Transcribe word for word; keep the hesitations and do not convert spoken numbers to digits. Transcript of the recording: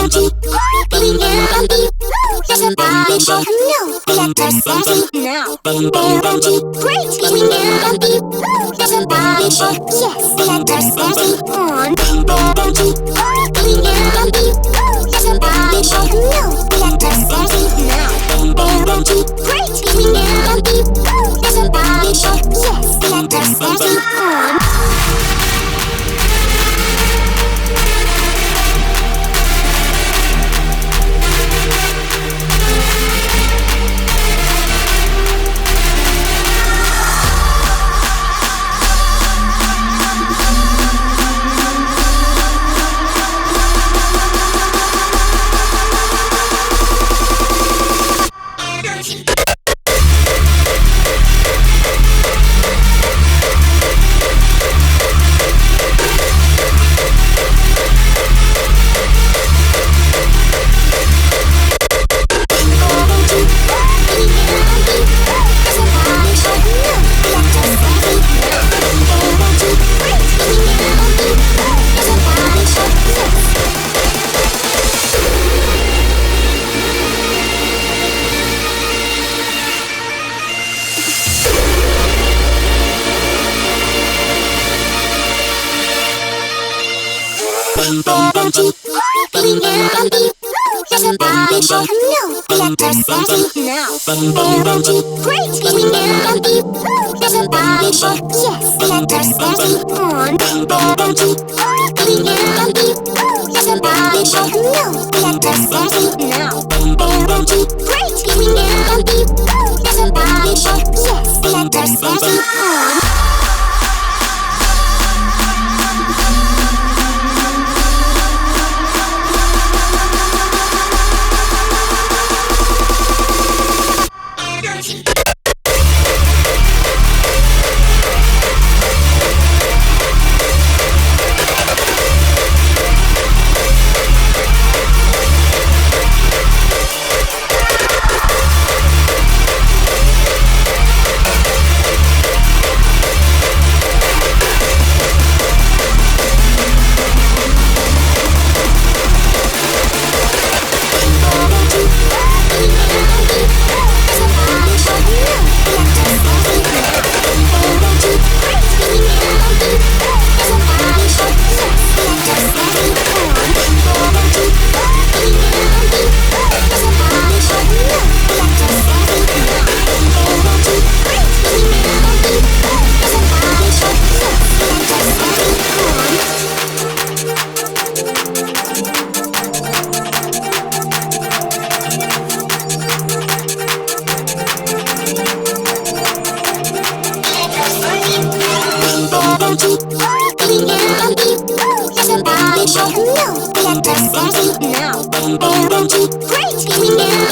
Benji, Bing Benji, there's a body show. No, let us dance now. Bing Benji, great. Bing Benji, there's a body show. Yes, let us dance on. Bing Benji, Bing Benji, there's a body show. No, let us dance now. Bing Benji, great. Bing Benji, there's a body show. Yes, let us dance on. Bing Benji, Bing Benji, there's a body show. No, let us dance now. Bing Benji, great. Bing Benji, there's a body show. Yes, let us dance on. Bing Benji, Bing Benji, there's a body show. No, let us dance now. Bing Benji, great. Bing Benji, there's a body show. Yes, let us dance on. Now, Bing Benji, great.